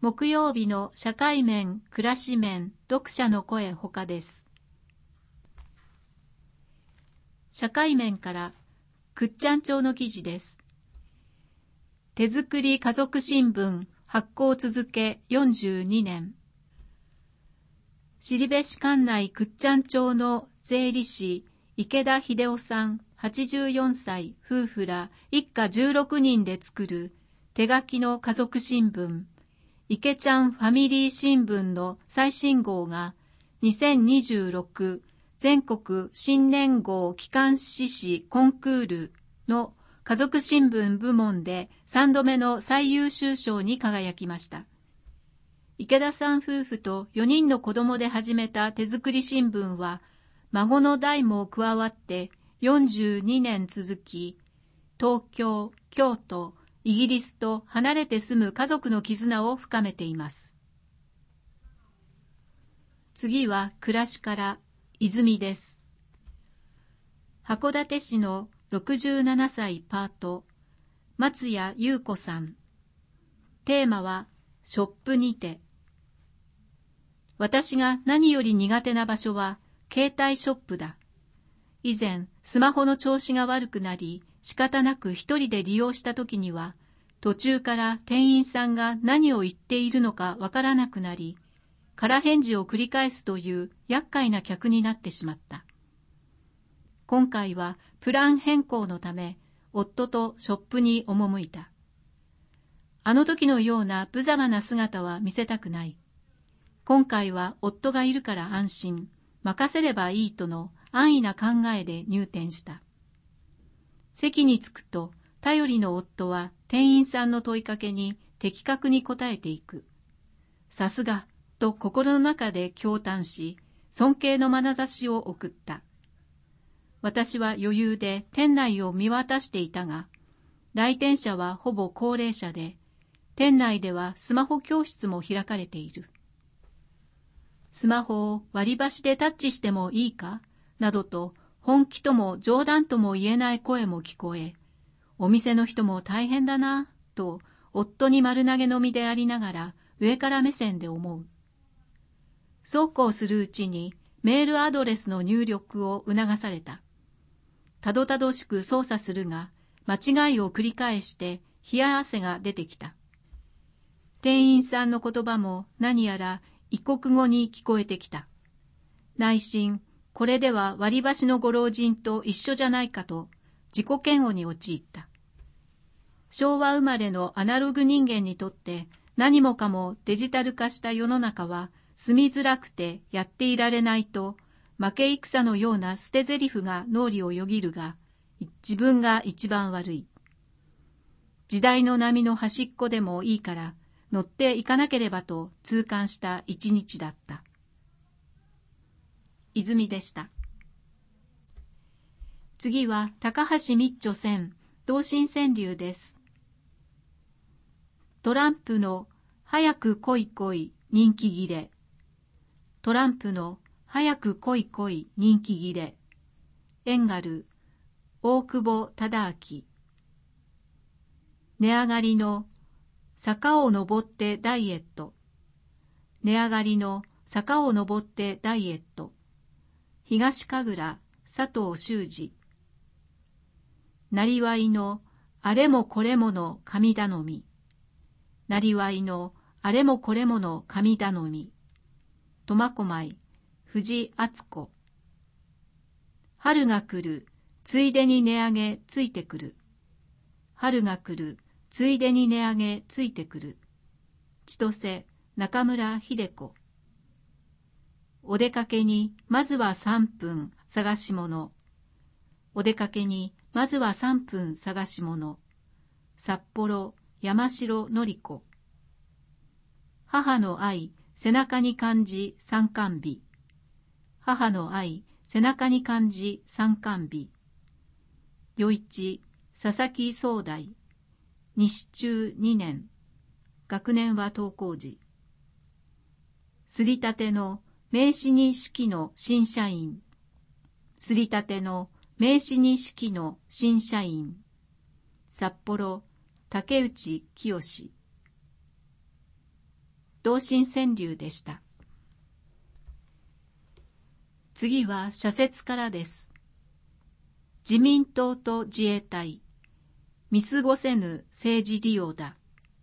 木曜日の社会面、暮らし面、読者の声ほかです。社会面から倶知安町の記事です。手作り家族新聞発行続け42年。後部市管内倶知安町の税理士池田秀夫さん84歳夫婦ら一家16人で作る手書きの家族新聞池ちゃんファミリー新聞の最新号が2026全国新年号機関誌誌コンクールの家族新聞部門で3度目の最優秀賞に輝きました。池田さん夫婦と4人の子供で始めた手作り新聞は孫の代も加わって42年続き、東京、京都、イギリスと離れて住む家族の絆を深めています。次は暮らしから泉です。函館市の67歳パート、松谷優子さん。テーマはショップにて。私が何より苦手な場所は携帯ショップだ。以前スマホの調子が悪くなり仕方なく一人で利用した時には途中から店員さんが何を言っているのかわからなくなり空返事を繰り返すという厄介な客になってしまった。今回はプラン変更のため夫とショップに赴いた。あの時のような無様な姿は見せたくない。今回は夫がいるから安心、任せればいいとの安易な考えで入店した。席に着くと頼りの夫は店員さんの問いかけに的確に答えていく。さすがと心の中で驚嘆し、尊敬の眼差しを送った。私は余裕で店内を見渡していたが、来店者はほぼ高齢者で、店内ではスマホ教室も開かれている。スマホを割り箸でタッチしてもいいかなどと本気とも冗談とも言えない声も聞こえ、お店の人も大変だなと夫に丸投げの身でありながら上から目線で思う。そうこうするうちにメールアドレスの入力を促された。たどたどしく操作するが間違いを繰り返して冷や汗が出てきた。店員さんの言葉も何やら異国語に聞こえてきた。内心、これでは割り箸のご老人と一緒じゃないかと自己嫌悪に陥った。昭和生まれのアナログ人間にとって何もかもデジタル化した世の中は住みづらくてやっていられないと負け戦のような捨て台詞が脳裏をよぎるが、自分が一番悪い。時代の波の端っこでもいいから乗っていかなければと痛感した一日だった。泉でした。次は高橋密著選同心川柳です。トランプの早く来い来い人気切れ。トランプの早く来い来い人気切れ。エンガル大久保忠明。値上がりの坂を登ってダイエット。値上がりの坂を登ってダイエット。東神楽佐藤修二。なりわいのあれもこれもの神頼み。なりわいのあれもこれもの神頼み。苫小牧藤敦子。春が来るついでに値上げついてくる。春が来るついでに値上げついてくる。千歳中村秀子。お出かけにまずは3分探し物。お出かけにまずは3分探し物。札幌山城のり子。母の愛背中に感じ参観日。母の愛背中に感じ参観日。余一佐々木総大。西中2年。学年は登校時。すりたての名刺に式の新社員。すりたての名刺に式の新社員。札幌竹内清。 東進川柳でした。次は社説からです。自民党と自衛隊、見過ごせぬ政治利用だ。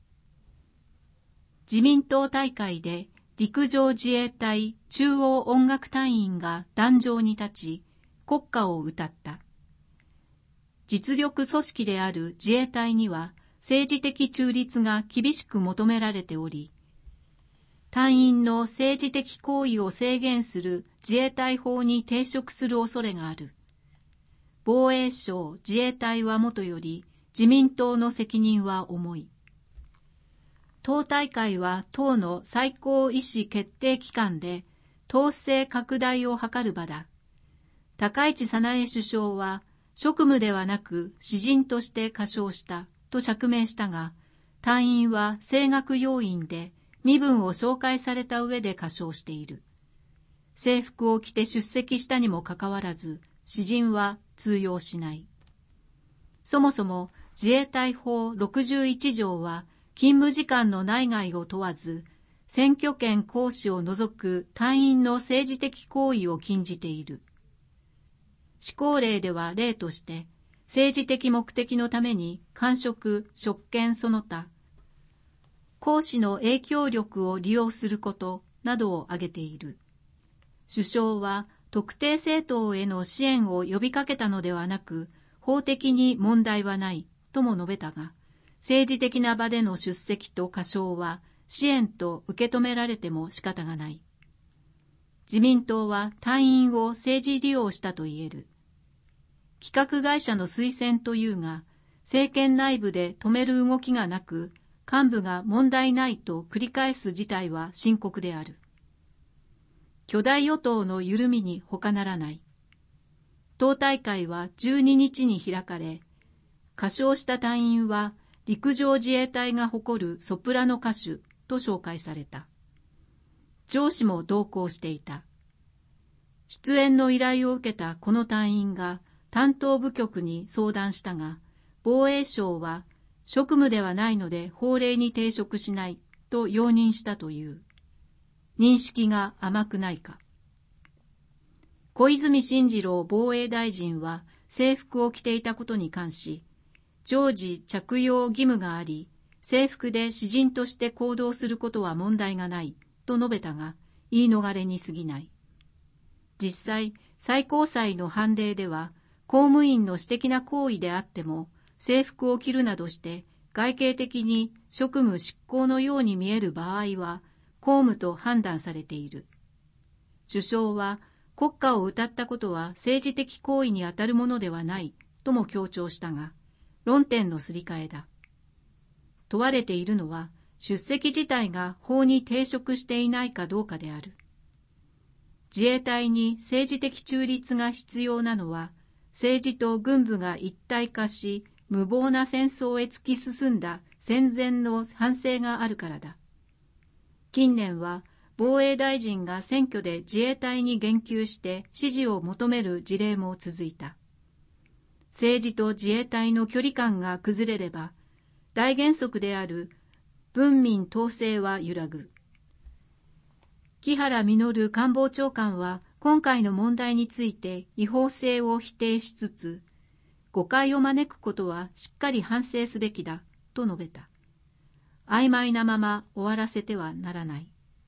自民党大会で陸上自衛隊中央音楽隊員が壇上に立ち、国歌を歌った。実力組織である自衛隊には政治的中立が厳しく求められており、隊員の政治的行為を制限する自衛隊法に抵触する恐れがある。防衛省自衛隊はもとより自民党の責任は重い。党大会は党の最高意思決定機関で党勢拡大を図る場だ。高市早苗首相は職務ではなく私人として歌唱したと釈明したが、隊員は声楽要員で身分を紹介された上で歌唱している。制服を着て出席したにもかかわらず、私人は通用しない。そもそも自衛隊法61条は勤務時間の内外を問わず、選挙権行使を除く隊員の政治的行為を禁じている。施行令では例として、政治的目的のために官職、職権その他、行使の影響力を利用することなどを挙げている。首相は特定政党への支援を呼びかけたのではなく、法的に問題はないとも述べたが、政治的な場での出席と歌唱は支援と受け止められても仕方がない。自民党は隊員を政治利用したと言える。企画会社の推薦というが、政権内部で止める動きがなく、幹部が問題ないと繰り返す事態は深刻である。巨大与党の緩みに他ならない。党大会は12日に開かれ、歌唱した隊員は陸上自衛隊が誇るソプラノ歌手と紹介された。上司も同行していた。出演の依頼を受けたこの隊員が担当部局に相談したが、防衛省は職務ではないので法令に抵触しないと容認したという。認識が甘くないか。小泉進次郎防衛大臣は制服を着ていたことに関し、常時着用義務があり、制服で私人として行動することは問題がないと述べたが、言い逃れに過ぎない。実際、最高裁の判例では、公務員の私的な行為であっても、制服を着るなどして外形的に職務執行のように見える場合は公務と判断されている。首相は国歌を歌ったことは政治的行為にあたるものではないとも強調したが、論点のすり替えだ。問われているのは出席自体が法に抵触していないかどうかである。自衛隊に政治的中立が必要なのは、政治と軍部が一体化し、無謀な戦争へ突き進んだ戦前の反省があるからだ。近年は防衛大臣が選挙で自衛隊に言及して支持を求める事例も続いた。政治と自衛隊の距離感が崩れれば、大原則である文民統制は揺らぐ。木原稔官房長官は今回の問題について違法性を否定しつつ、誤解を招くことはしっかり反省すべきだと述べた。曖昧なまま終わらせてはならない。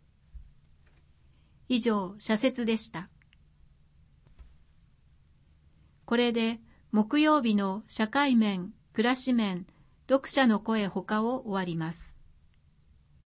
以上、社説でした。これで木曜日の社会面、暮らし面、読者の声ほかを終わります。